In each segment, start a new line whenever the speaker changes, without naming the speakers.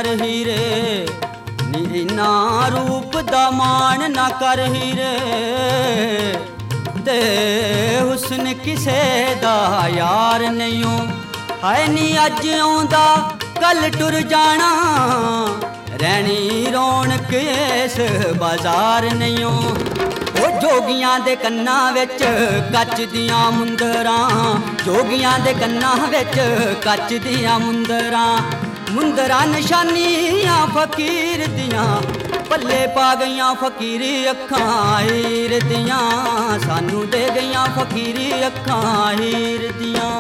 कर हीरे नी इन्ना रूप दा मान ना कर हीरे ते हुस्न किसे दा यार नहीं हाय नी अज आउंदा कल टुर जाना रहनी रौनक इस बाजार नहीं ओ जोगियां दे कन्नां विच कच दियां मुंदरां जोगियां दे कन्नां विच कच दियां मुंदरां निशानियां फकीर दियां पल्ले पा गईयां फकीरी अखां हीर दियां सानू दे गईयां फकीरी अखां हीर दियां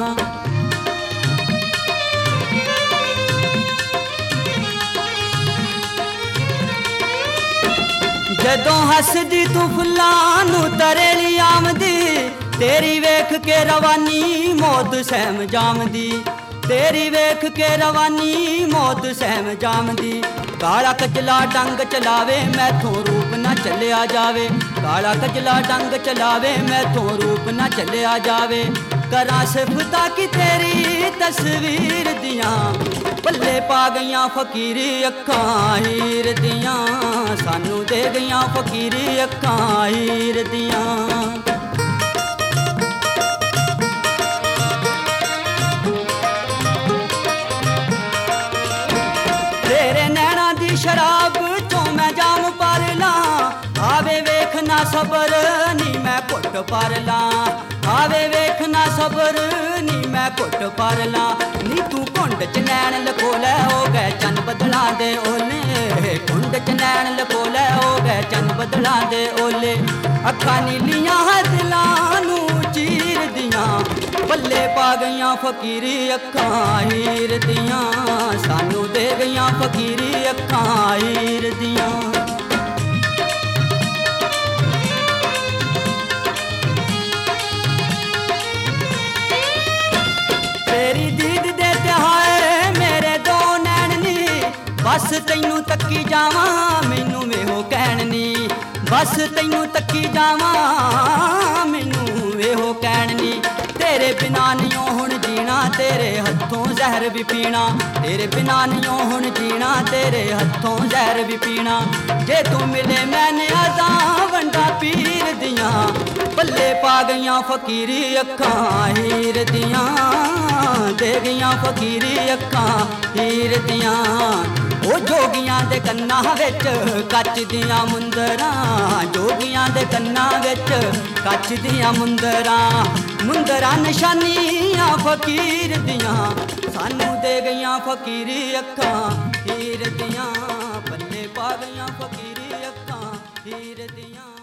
जदों हसदी तू फुल्लां नू तरेली आमदी तेरी वेख के रवानी मौत सहम जामदी तेरी वेख के रवानी मौत सहम जामदी काला कजला डंग चलावे मैथों रूप ना चलिया जावे काला कजला डंग चलावे मैथों रूप ना चलिया जावे करा सिफता की तेरी तस्वीर दियां पल्ले पा गईयां फकीरी अखां हीर दियां सानू दे गईयां फकीरी अखां हीर दियां तेरे नैना दी शराब चों मैं जाम पर ला आवे वेख ना सबर नी मैं घुट पर ला आवे वेख ना सबर नी मैं घुट पर ला नी तू कुंड च नैन लखो लै हो गए चन बदलां दे ओले कुंड च नैन लखो लै हो गए चन बदलां दे ओले अखां नीलियां दिलां नू चीर दियां पल्ले पा गईयां फकीरी अखां हीर दियां सानू दे गईयां फकीरी अखां हीर दियां तेरी दीद दे त्याए मेरे दो नैन नी बस तैनू तक्की जावां मैनू वेहो कहण नी बस तैनू तक्की जावां मैनू वेहो कहण नी तेरे बिना नहीं हुण जीना तेरे हथों जहर भी पीना तेरे बिना नहीं हुण जीना तेरे हथों जहर भी पीना जे तू मिले मैंने अजा वंडा पीर दियां पल्ले पा गईयां फकीरी अखां हीर दियां दे गईयां फकीरी अखां हीर दियां ओ जोगियां दे कन्नां विच कच दियां मुंदरां जोगियां दे कन्नां विच कच दियां मुंदरां निशानियां फकीर दियां सानू दे गईयां फकीरी अखां हीर दियां पल्ले पा गईयां फकीरी अखां हीर दियां।